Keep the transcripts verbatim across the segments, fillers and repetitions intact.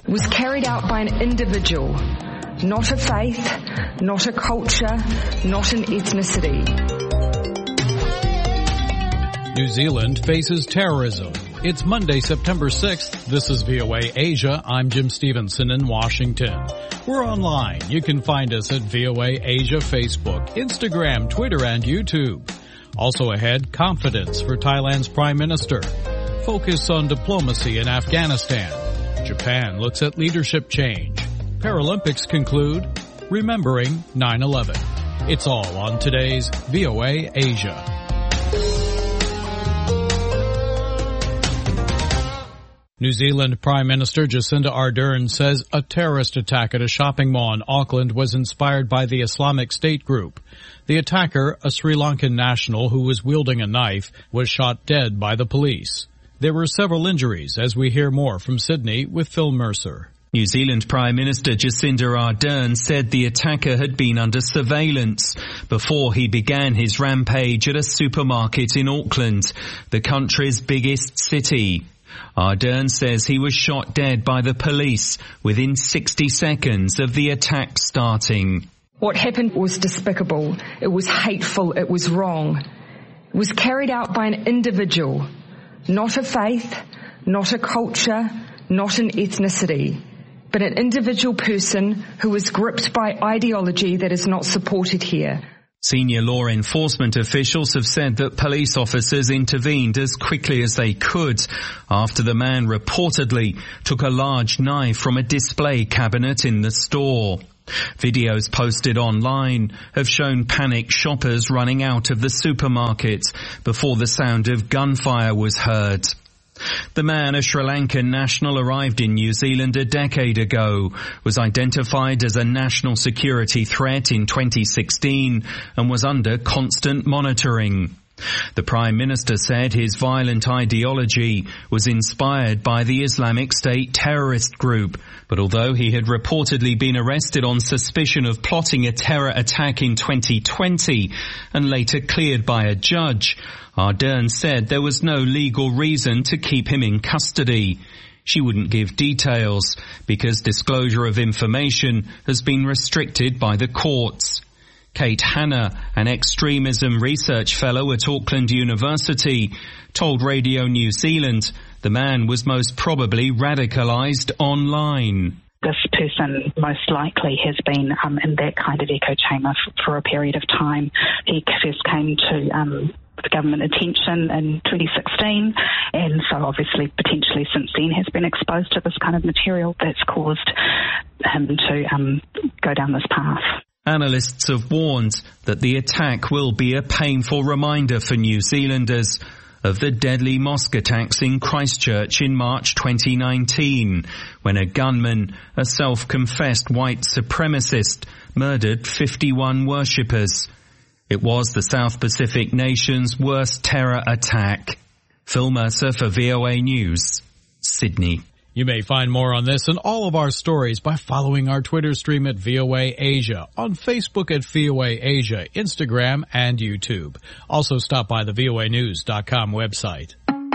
was carried out by an individual, not a faith, not a culture, not an ethnicity. New Zealand faces terrorism. It's Monday, September sixth. This is V O A Asia. I'm Jim Stevenson in Washington. We're online. You can find us at V O A Asia Facebook, Instagram, Twitter, and YouTube. Also ahead, confidence for Thailand's Prime Minister. Focus on diplomacy in Afghanistan. Japan looks at leadership change. Paralympics conclude remembering nine eleven. It's all on today's V O A Asia. New Zealand Prime Minister Jacinda Ardern says a terrorist attack at a shopping mall in Auckland was inspired by the Islamic State group. The attacker, a Sri Lankan national who was wielding a knife, was shot dead by the police. There were several injuries, as we hear more from Sydney with Phil Mercer. New Zealand Prime Minister Jacinda Ardern said the attacker had been under surveillance before he began his rampage at a supermarket in Auckland, the country's biggest city. Ardern says he was shot dead by the police within sixty seconds of the attack starting. What happened was despicable. It was hateful. It was wrong. It was carried out by an individual, not a faith, not a culture, not an ethnicity, but an individual person who was gripped by ideology that is not supported here. Senior law enforcement officials have said that police officers intervened as quickly as they could after the man reportedly took a large knife from a display cabinet in the store. Videos posted online have shown panicked shoppers running out of the supermarket before the sound of gunfire was heard. The man, a Sri Lankan national, arrived in New Zealand a decade ago, was identified as a national security threat in twenty sixteen and was under constant monitoring. The Prime Minister said his violent ideology was inspired by the Islamic State terrorist group, but although he had reportedly been arrested on suspicion of plotting a terror attack in twenty twenty and later cleared by a judge, Ardern said there was no legal reason to keep him in custody. She wouldn't give details because disclosure of information has been restricted by the courts. Kate Hanna, an extremism research fellow at Auckland University, told Radio New Zealand the man was most probably radicalised online. This person most likely has been um, in that kind of echo chamber f- for a period of time. He first came to um, the government attention in twenty sixteen, and so obviously potentially since then has been exposed to this kind of material that's caused him to um, go down this path. Analysts have warned that the attack will be a painful reminder for New Zealanders of the deadly mosque attacks in Christchurch in March twenty nineteen, when a gunman, a self-confessed white supremacist, murdered fifty-one worshippers. It was the South Pacific nation's worst terror attack. Phil Mercer for V O A News, Sydney. You may find more on this and all of our stories by following our Twitter stream at V O A Asia, on Facebook at V O A Asia, Instagram, and YouTube. Also stop by the V O A news dot com website.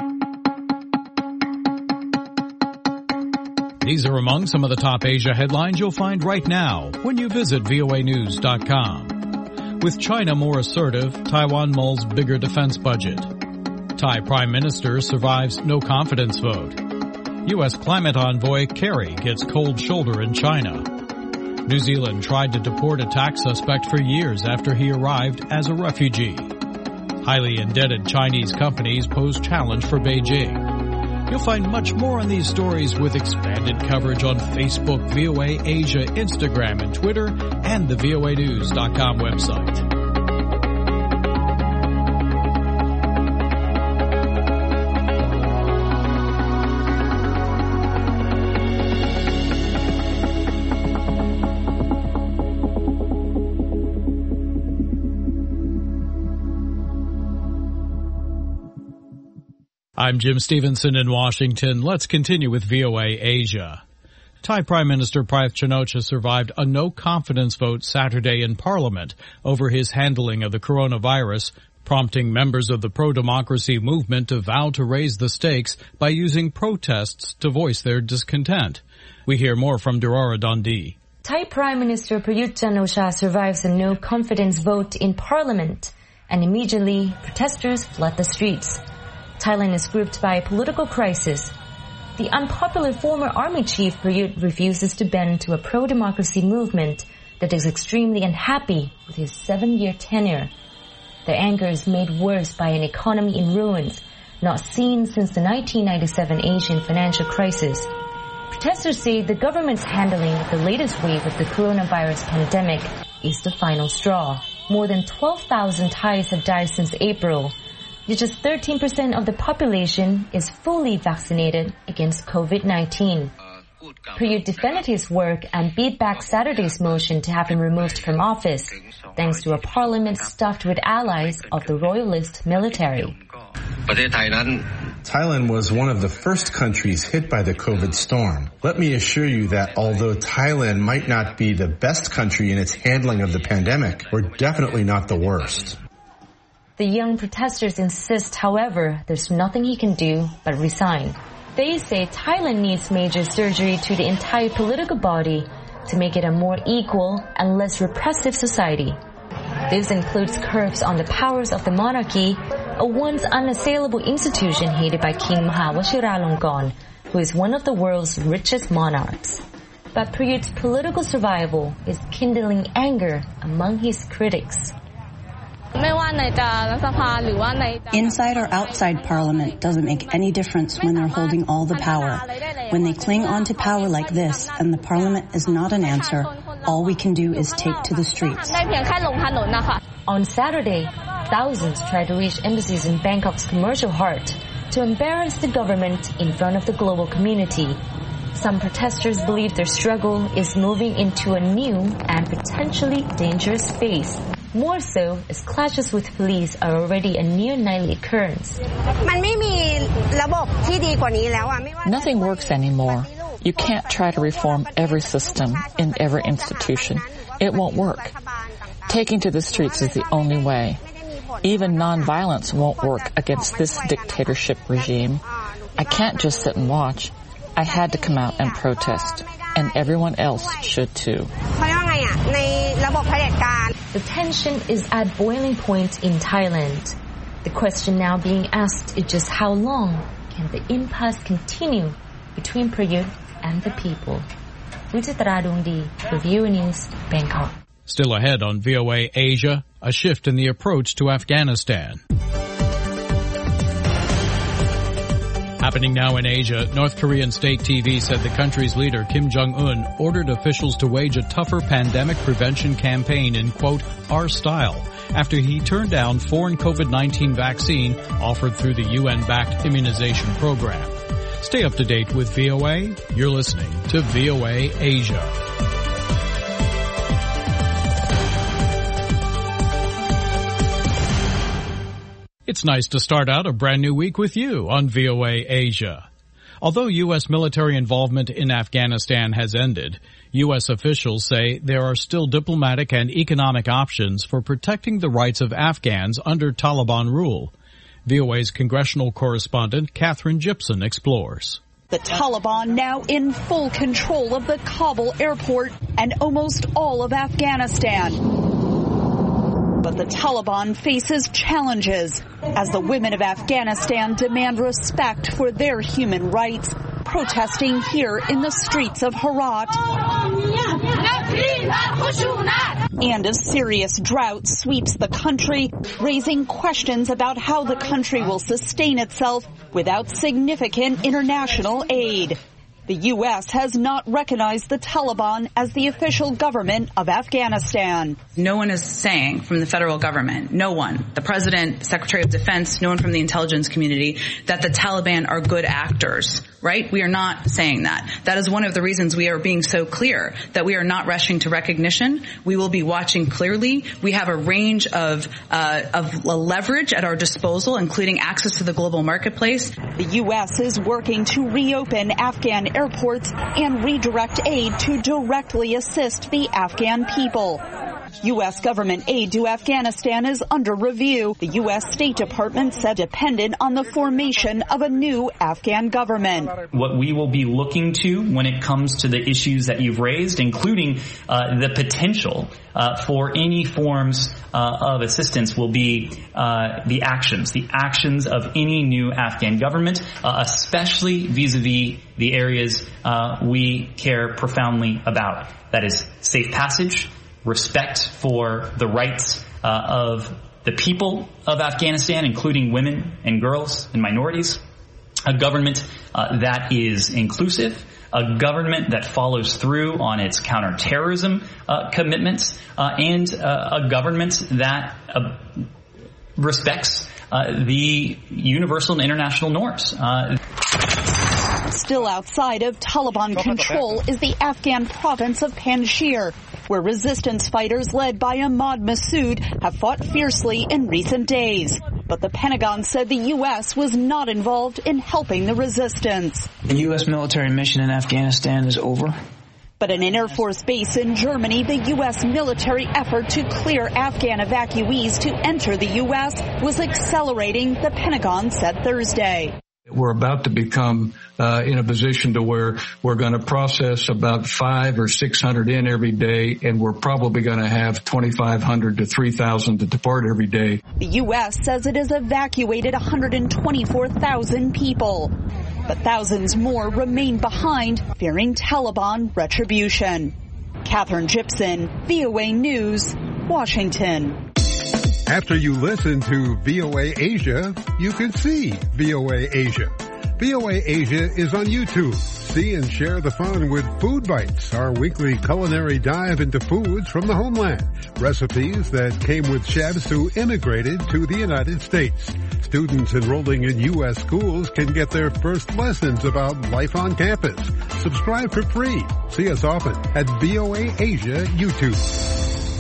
These are among some of the top Asia headlines you'll find right now when you visit V O A news dot com. With China more assertive, Taiwan mulls bigger defense budget. Thai Prime Minister survives no confidence vote. U S climate envoy Kerry gets cold shoulder in China. New Zealand tried to deport a tax suspect for years after he arrived as a refugee. Highly indebted Chinese companies pose challenge for Beijing. You'll find much more on these stories with expanded coverage on Facebook, V O A Asia, Instagram, and Twitter, and the V O A news dot com website. I'm Jim Stevenson in Washington. Let's continue with V O A Asia. Thai Prime Minister Prayut Chan-o-cha survived a no-confidence vote Saturday in Parliament over his handling of the coronavirus, prompting members of the pro-democracy movement to vow to raise the stakes by using protests to voice their discontent. We hear more from Durara Dundee. Thai Prime Minister Prayut Chan-o-cha survives a no-confidence vote in Parliament, and immediately protesters flood the streets. Thailand is gripped by a political crisis. The unpopular former army chief Prayut refuses to bend to a pro-democracy movement that is extremely unhappy with his seven-year tenure. Their anger is made worse by an economy in ruins, not seen since the nineteen ninety-seven Asian financial crisis. Protesters say the government's handling of the latest wave of the coronavirus pandemic is the final straw. More than twelve thousand Thais have died since April. Yet just thirteen percent of the population is fully vaccinated against COVID nineteen. Prayut defended his work and beat back Saturday's motion to have him removed from office, thanks to a parliament stuffed with allies of the royalist military. Thailand was one of the first countries hit by the COVID storm. Let me assure you that although Thailand might not be the best country in its handling of the pandemic, we're definitely not the worst. The young protesters insist, however, there's nothing he can do but resign. They say Thailand needs major surgery to the entire political body to make it a more equal and less repressive society. This includes curbs on the powers of the monarchy, a once unassailable institution hated by King Maha Vajiralongkorn, who is one of the world's richest monarchs. But Prayut's political survival is kindling anger among his critics. Inside or outside Parliament doesn't make any difference when they're holding all the power. When they cling on to power like this and the Parliament is not an answer, all we can do is take to the streets. On Saturday, thousands tried to reach embassies in Bangkok's commercial heart to embarrass the government in front of the global community. Some protesters believe their struggle is moving into a new and potentially dangerous phase. More so, as clashes with police are already a near-nightly occurrence. Nothing works anymore. You can't try to reform every system in every institution. It won't work. Taking to the streets is the only way. Even non-violence won't work against this dictatorship regime. I can't just sit and watch. I had to come out and protest, and everyone else should too. The tension is at boiling point in Thailand. The question now being asked is just how long can the impasse continue between Prayut and the people? Ruchitara Dongdi for V O A News, Bangkok. Still ahead on V O A Asia, a shift in the approach to Afghanistan. Happening now in Asia, North Korean state T V said the country's leader, Kim Jong-un, ordered officials to wage a tougher pandemic prevention campaign in, quote, our style, after he turned down foreign COVID nineteen vaccine offered through the U N-backed immunization program. Stay up to date with V O A. You're listening to V O A Asia. It's nice to start out a brand new week with you on V O A Asia. Although U S military involvement in Afghanistan has ended, U S officials say there are still diplomatic and economic options for protecting the rights of Afghans under Taliban rule. V O A's congressional correspondent Catherine Gibson explores. The Taliban now in full control of the Kabul airport and almost all of Afghanistan. But the Taliban faces challenges as the women of Afghanistan demand respect for their human rights, protesting here in the streets of Herat. And a serious drought sweeps the country, raising questions about how the country will sustain itself without significant international aid. The U S has not recognized the Taliban as the official government of Afghanistan. No one is saying from the federal government, no one, the president, the secretary of defense, no one from the intelligence community, that the Taliban are good actors, right? We are not saying that. That is one of the reasons we are being so clear that we are not rushing to recognition. We will be watching clearly. We have a range of, uh, of leverage at our disposal, including access to the global marketplace. The U S is working to reopen Afghan airports and redirect aid to directly assist the Afghan people. U S government aid to Afghanistan is under review. The U S State Department said dependent on the formation of a new Afghan government. What we will be looking to when it comes to the issues that you've raised, including uh, the potential uh, for any forms uh, of assistance, will be uh, the actions, the actions of any new Afghan government, uh, especially vis-a-vis the areas uh, we care profoundly about. That is safe passage, respect for the rights uh, of the people of Afghanistan, including women and girls and minorities, a government uh, that is inclusive, a government that follows through on its counterterrorism uh, commitments, uh, and uh, a government that uh, respects uh, the universal and international norms. Uh, Still outside of Taliban control is the Afghan province of Panjshir, where resistance fighters led by Ahmad Massoud have fought fiercely in recent days. But the Pentagon said the U S was not involved in helping the resistance. The U S military mission in Afghanistan is over. But an Air Force base in Germany, the U S military effort to clear Afghan evacuees to enter the U S was accelerating, the Pentagon said Thursday. We're about to become uh, in a position to where we're going to process about five or six hundred in every day, and we're probably going to have twenty-five hundred to three thousand to depart every day. The U S says it has evacuated one hundred twenty-four thousand people, but thousands more remain behind, fearing Taliban retribution. Catherine Gibson, V O A News, Washington. After you listen to V O A Asia, you can see V O A Asia. V O A Asia is on YouTube. See and share the fun with Food Bites, our weekly culinary dive into foods from the homeland. Recipes that came with chefs who immigrated to the United States. Students enrolling in U S schools can get their first lessons about life on campus. Subscribe for free. See us often at V O A Asia YouTube.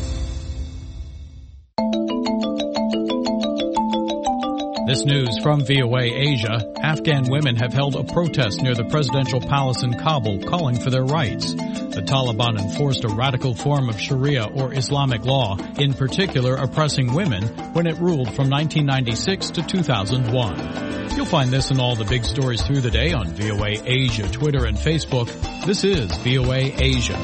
This news from V O A Asia. Afghan women have held a protest near the presidential palace in Kabul calling for their rights. The Taliban enforced a radical form of Sharia or Islamic law, in particular oppressing women, when it ruled from nineteen ninety-six to two thousand one. You'll find this and all the big stories through the day on V O A Asia, Twitter, and Facebook. This is V O A Asia.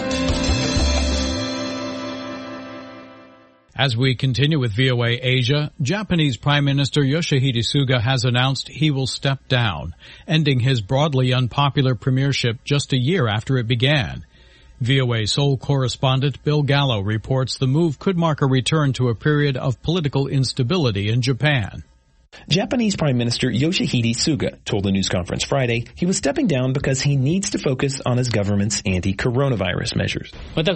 As we continue with V O A Asia, Japanese Prime Minister Yoshihide Suga has announced he will step down, ending his broadly unpopular premiership just a year after it began. V O A Seoul correspondent Bill Gallo reports the move could mark a return to a period of political instability in Japan. Japanese Prime Minister Yoshihide Suga told a news conference Friday he was stepping down because he needs to focus on his government's anti-coronavirus measures.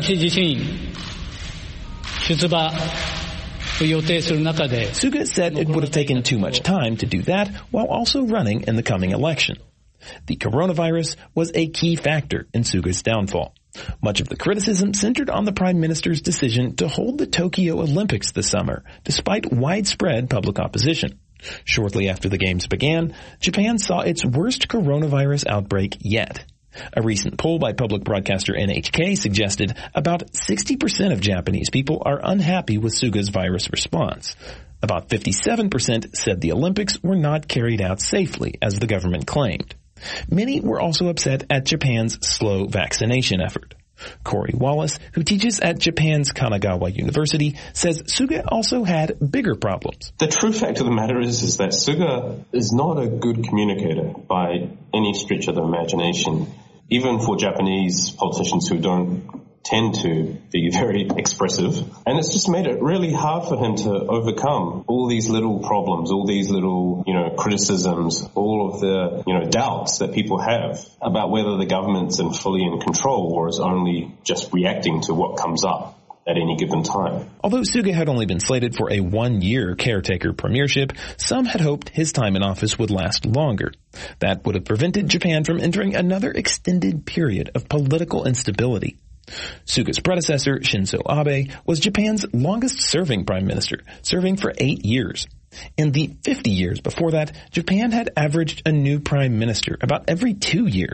Suga said it would have taken too much time to do that while also running in the coming election. The coronavirus was a key factor in Suga's downfall. Much of the criticism centered on the Prime Minister's decision to hold the Tokyo Olympics this summer, despite widespread public opposition. Shortly after the Games began, Japan saw its worst coronavirus outbreak yet. A recent poll by public broadcaster N H K suggested about sixty percent of Japanese people are unhappy with Suga's virus response. About fifty-seven percent said the Olympics were not carried out safely, as the government claimed. Many were also upset at Japan's slow vaccination effort. Corey Wallace, who teaches at Japan's Kanagawa University, says Suga also had bigger problems. The true fact of the matter is, is that Suga is not a good communicator by any stretch of the imagination, even for Japanese politicians who don't tend to be very expressive. And it's just made it really hard for him to overcome all these little problems, all these little, you know, criticisms, all of the, you know, doubts that people have about whether the government's in fully in control or is only just reacting to what comes up at any given time. Although Suga had only been slated for a one-year caretaker premiership, some had hoped his time in office would last longer. That would have prevented Japan from entering another extended period of political instability. Suga's predecessor, Shinzo Abe, was Japan's longest-serving prime minister, serving for eight years. In the fifty years before that, Japan had averaged a new prime minister about every two years.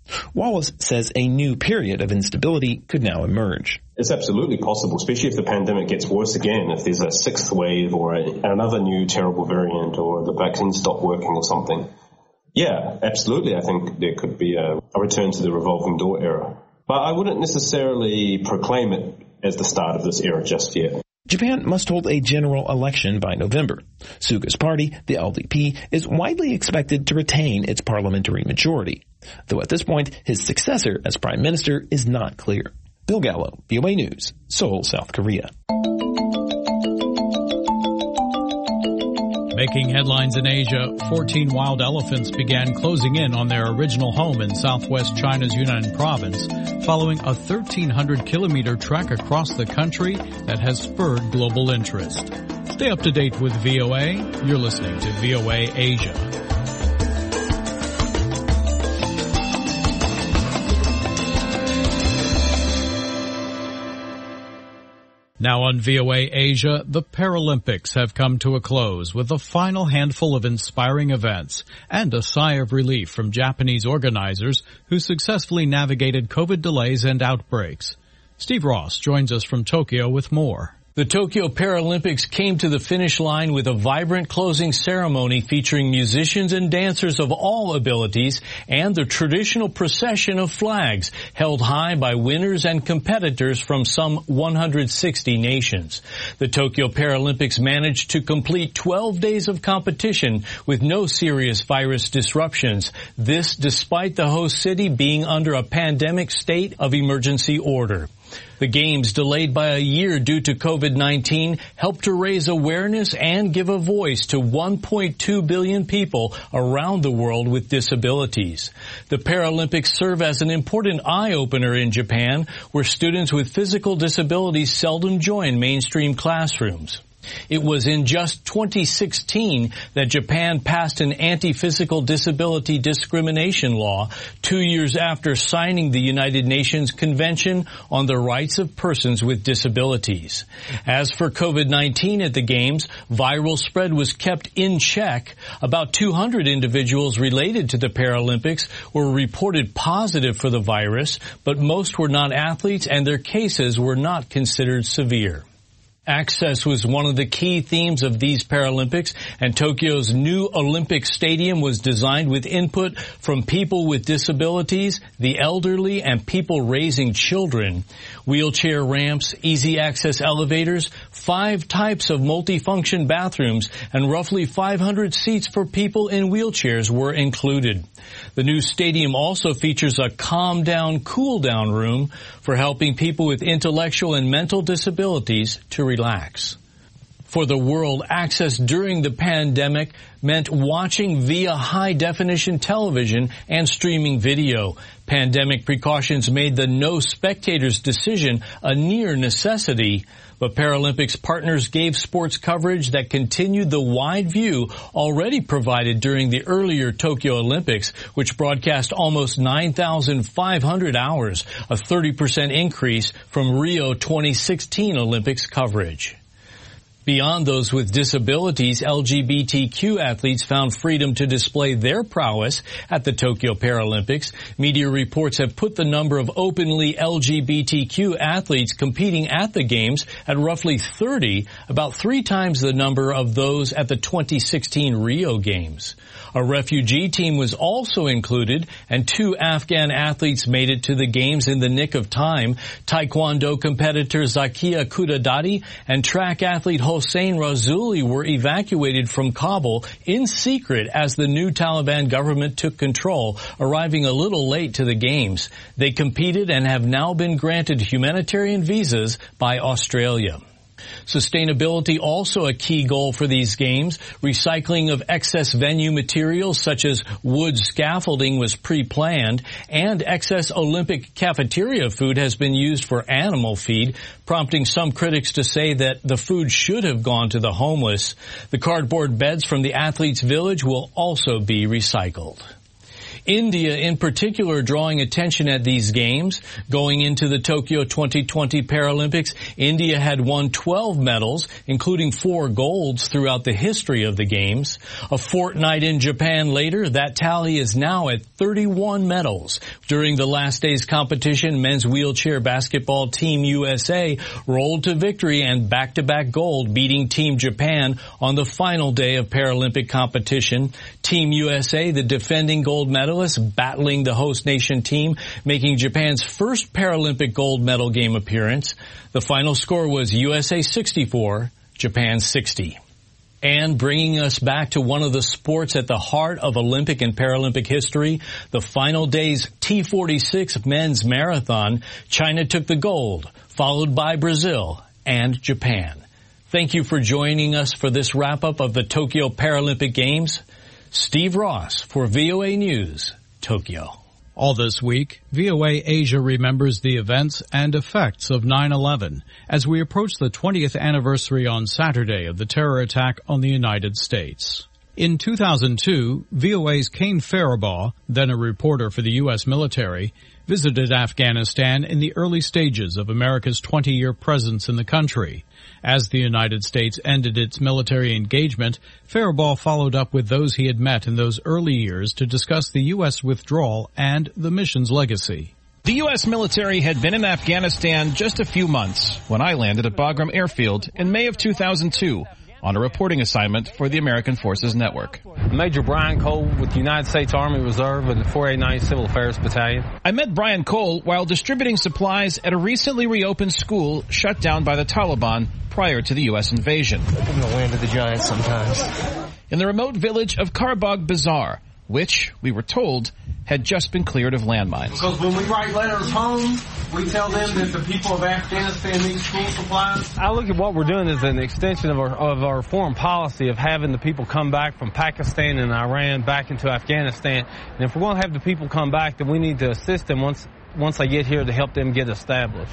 Wallace says a new period of instability could now emerge. It's absolutely possible, especially if the pandemic gets worse again, if there's a sixth wave or a, another new terrible variant or the vaccines stop working or something. Yeah, absolutely. I think there could be a, a return to the revolving door era. But I wouldn't necessarily proclaim it as the start of this era just yet. Japan must hold a general election by November. Suga's party, the L D P, is widely expected to retain its parliamentary majority, though at this point his successor as prime minister is not clear. Bill Gallo, V O A News, Seoul, South Korea. Making headlines in Asia, fourteen wild elephants began closing in on their original home in southwest China's Yunnan province, following a thirteen hundred kilometer trek across the country that has spurred global interest. Stay up to date with V O A. You're listening to V O A Asia. Now on V O A Asia, the Paralympics have come to a close with a final handful of inspiring events and a sigh of relief from Japanese organizers who successfully navigated COVID delays and outbreaks. Steve Ross joins us from Tokyo with more. The Tokyo Paralympics came to the finish line with a vibrant closing ceremony featuring musicians and dancers of all abilities and the traditional procession of flags held high by winners and competitors from some one hundred sixty nations. The Tokyo Paralympics managed to complete twelve days of competition with no serious virus disruptions. This despite the host city being under a pandemic state of emergency order. The Games, delayed by a year due to COVID nineteen, helped to raise awareness and give a voice to one point two billion people around the world with disabilities. The Paralympics serve as an important eye-opener in Japan, where students with physical disabilities seldom join mainstream classrooms. It was in just twenty sixteen that Japan passed an anti-physical disability discrimination law, two years after signing the United Nations Convention on the Rights of Persons with Disabilities. As for COVID nineteen at the Games, viral spread was kept in check. About two hundred individuals related to the Paralympics were reported positive for the virus, but most were not athletes and their cases were not considered severe. Access was one of the key themes of these Paralympics, and Tokyo's new Olympic Stadium was designed with input from people with disabilities, the elderly, and people raising children. Wheelchair ramps, easy access elevators, five types of multifunction bathrooms, and roughly five hundred seats for people in wheelchairs were included. The new stadium also features a calm down, cool down room for helping people with intellectual and mental disabilities to relax. For the world, access during the pandemic meant watching via high-definition television and streaming video. Pandemic precautions made the no spectators decision a near necessity, but Paralympics partners gave sports coverage that continued the wide view already provided during the earlier Tokyo Olympics, which broadcast almost nine thousand five hundred hours, a thirty percent increase from Rio twenty sixteen Olympics coverage. Beyond those with disabilities, L G B T Q athletes found freedom to display their prowess at the Tokyo Paralympics. Media reports have put the number of openly L G B T Q athletes competing at the Games at roughly thirty, about three times the number of those at the twenty sixteen Rio Games. A refugee team was also included, and two Afghan athletes made it to the Games in the nick of time. Taekwondo competitor Zakia Kudadati and track athlete Hossein Razuli were evacuated from Kabul in secret as the new Taliban government took control, arriving a little late to the Games. They competed and have now been granted humanitarian visas by Australia. Sustainability also a key goal for these Games. Recycling of excess venue materials such as wood scaffolding was pre-planned, and excess Olympic cafeteria food has been used for animal feed, prompting some critics to say that the food should have gone to the homeless. The cardboard beds from the athletes' village will also be recycled. India in particular drawing attention at these games. Going into the Tokyo twenty twenty Paralympics, India had won twelve medals, including four golds throughout the history of the games. A fortnight in Japan later, that tally is now at thirty-one medals. During the last day's competition, men's wheelchair basketball Team U S A rolled to victory and back-to-back gold, beating Team Japan on the final day of Paralympic competition. Team U S A, the defending gold medalists, battling the host nation team, making Japan's first Paralympic gold medal game appearance. The final score was U S A sixty-four, Japan sixty. And bringing us back to one of the sports at the heart of Olympic and Paralympic history, the final day's T forty-six men's marathon, China took the gold, followed by Brazil and Japan. Thank you for joining us for this wrap-up of the Tokyo Paralympic Games. Steve Ross for V O A News, Tokyo. All this week, V O A Asia remembers the events and effects of nine eleven as we approach the twentieth anniversary on Saturday of the terror attack on the United States. In two thousand two, V O A's Kane Faribaugh, then a reporter for the U S military, visited Afghanistan in the early stages of America's twenty-year presence in the country. As the United States ended its military engagement, Faribaugh followed up with those he had met in those early years to discuss the U S withdrawal and the mission's legacy. The U S military had been in Afghanistan just a few months when I landed at Bagram Airfield in May of two thousand two on a reporting assignment for the American Forces Network. Major Brian Cole with the United States Army Reserve and the four eighty-nine Civil Affairs Battalion. I met Brian Cole while distributing supplies at a recently reopened school shut down by the Taliban prior to the U S invasion. In the land of the giants sometimes. In the remote village of Karbagh Bazaar, which, we were told, had just been cleared of landmines. Because when we write letters home, we tell them that the people of Afghanistan need school supplies. I look at what we're doing as an extension of our, of our foreign policy of having the people come back from Pakistan and Iran back into Afghanistan. And if we're going to have the people come back, then we need to assist them once, once they get here to help them get established.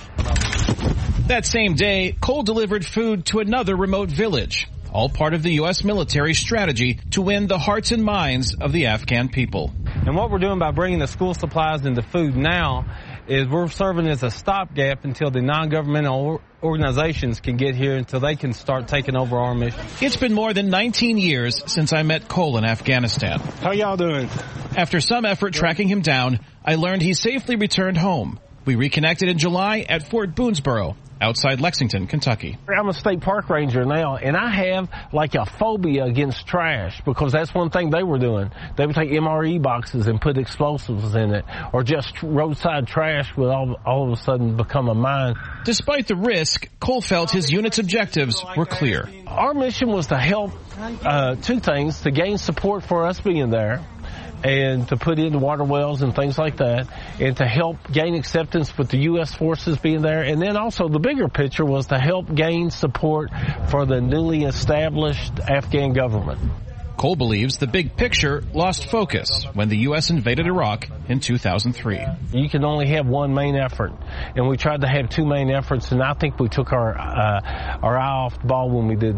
That same day, Cole delivered food to another remote village, all part of the U S military strategy to win the hearts and minds of the Afghan people. And what we're doing by bringing the school supplies and the food now is we're serving as a stopgap until the non-governmental organizations can get here, until they can start taking over our mission. It's been more than nineteen years since I met Cole in Afghanistan. How y'all doing? After some effort tracking him down, I learned he safely returned home. We reconnected in July at Fort Boonesboro, outside Lexington, Kentucky. I'm a state park ranger now, and I have like a phobia against trash, because that's one thing they were doing. They would take M R E boxes and put explosives in it, or just roadside trash would all, all of a sudden become a mine. Despite the risk, Cole felt his unit's objectives were clear. Our mission was to help uh, two things: to gain support for us being there, and to put in water wells and things like that, and to help gain acceptance with the U S forces being there. And then also the bigger picture was to help gain support for the newly established Afghan government. Cole believes the big picture lost focus when the U S invaded Iraq in two thousand three. You can only have one main effort, and we tried to have two main efforts, and I think we took our, uh, our eye off the ball when we did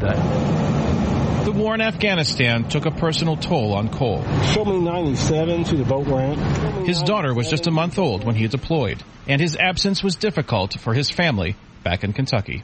that. The war in Afghanistan took a personal toll on Cole. Show me ninety-seven to the boat ramp. His daughter was just a month old when he deployed, and his absence was difficult for his family back in Kentucky.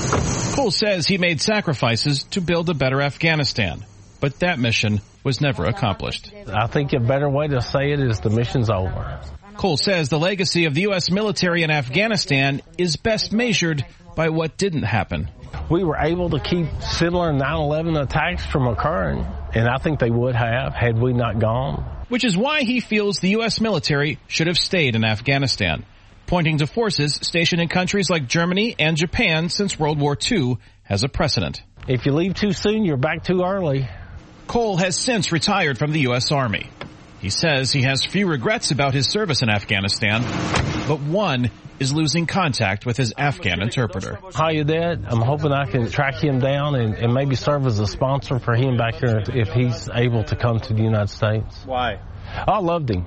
Cole says he made sacrifices to build a better Afghanistan, but that mission was never accomplished. I think a better way to say it is the mission's over. Cole says the legacy of the U S military in Afghanistan is best measured by what didn't happen. We were able to keep similar nine eleven attacks from occurring, and I think they would have had we not gone. Which is why he feels the U S military should have stayed in Afghanistan, pointing to forces stationed in countries like Germany and Japan since World War Two as a precedent. If you leave too soon, you're back too early. Cole has since retired from the U S Army. He says he has few regrets about his service in Afghanistan, but one is losing contact with his Afghan interpreter. How you did? I'm hoping I can track him down and, and maybe serve as a sponsor for him back here if, if he's able to come to the United States. Why? I loved him.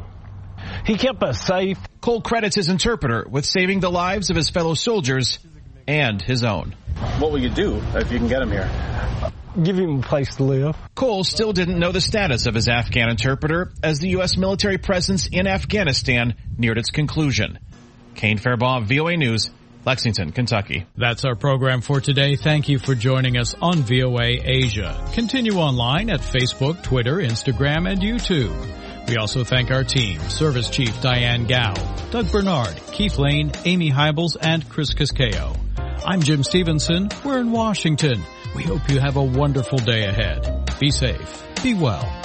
He kept us safe. Cole credits his interpreter with saving the lives of his fellow soldiers and his own. What will you do if you can get him here? give him a place to live. Cole still didn't know the status of his Afghan interpreter as the U S military presence in Afghanistan neared its conclusion. Kane Fairbaugh, V O A News, Lexington, Kentucky. That's our program for today. Thank you for joining us on V O A Asia. Continue online at Facebook, Twitter, Instagram, and YouTube. We also thank our team, Service Chief Diane Gao, Doug Bernard, Keith Lane, Amy Hybels, and Chris Cascao. I'm Jim Stevenson. We're in Washington. We hope you have a wonderful day ahead. Be safe. Be well.